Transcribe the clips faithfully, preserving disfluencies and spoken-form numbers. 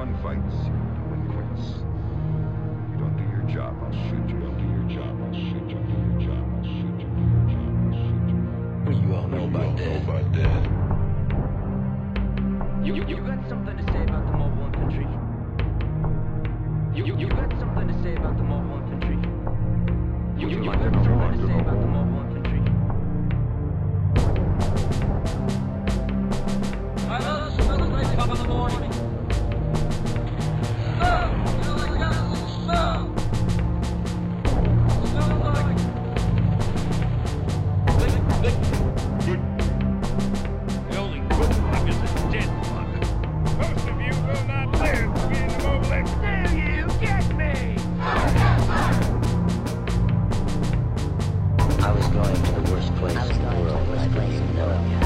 won fights, you delinquents. You don't do your job, I'll shoot you. Don't do your job, I'll shoot you. Do your job, I'll shoot you. Do your job, I'll shoot you. What do you all know about that? About that? You, you, you got something to say about the mobile infantry? You, you, you got something to say about the mobile infantry? You, you, you got something to say about the mobile infantry? I love the smell of wake up in the morning. Smell! You know, like that smell! Smell like... Lick, lick, good. The only good luck is a dead luck. Most of you will not live to be in the mobile infantry. Do you get me? I was going to the worst place in the world, and I didn't even know it yet.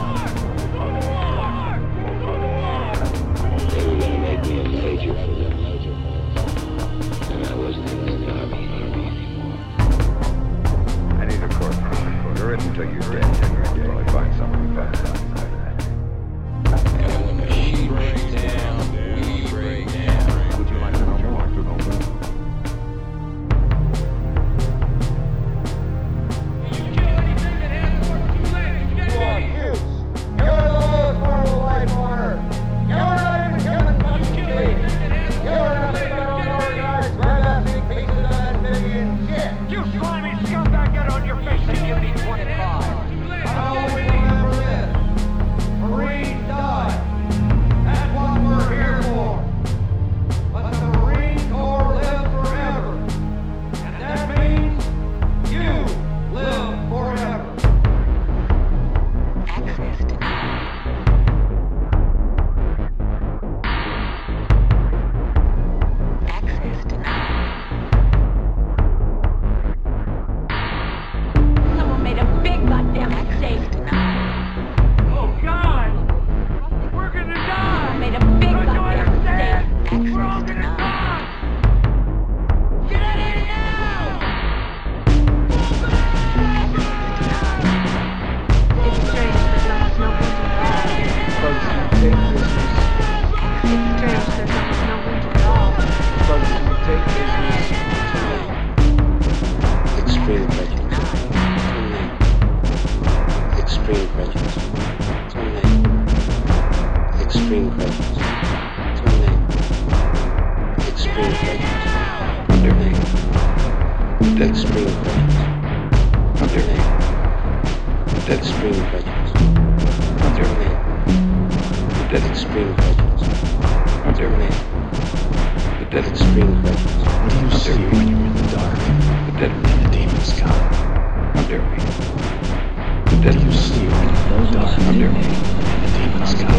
They were gonna make me a major for them. And I wasn't in the army, army anymore. I need a corporal. You're in until you're dead. Until I find something fast. And when the heat breaks down, we break down. Would you like to know more? To know more? You kill anything that has more than two legs. You get me? You're the lowest form of life on Earth. You're not even human fucking Kill being. anything that has more You're than nothing two but legs. unorganized, red-assing pieces of amphibian shit. You slimy scumbag, get on your face and give me twenty-five. I always remember this. Marines die. That's what we're here for. But the Marine Corps live forever. And that means you live forever. Access denied. Access denied. Someone made a big goddamn mistake tonight. Oh, God! We're gonna die! Made a big Don't you goddamn understand? mistake. We're all Access gonna denied. die! Get out of here now! It's strange that there was no winter at all. It's strange that there was no winter at all. Extreme prejudice. Extreme prejudice. Extreme prejudice. Extreme prejudice. Underneath. That extreme prejudice. Underneath. That extreme prejudice. Underneath. That extreme prejudice. Underneath. That extreme prejudice. What do you see when you're in the dark That and the demons come? underneath. What do you see when you're in the dark and the demons come?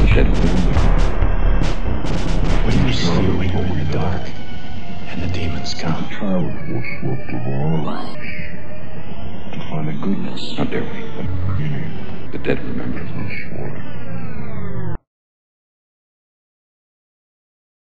What do you see when you're in the dark and the demons come? Child was left of our lives to find the goodness Underneath. beginning. The dead remember.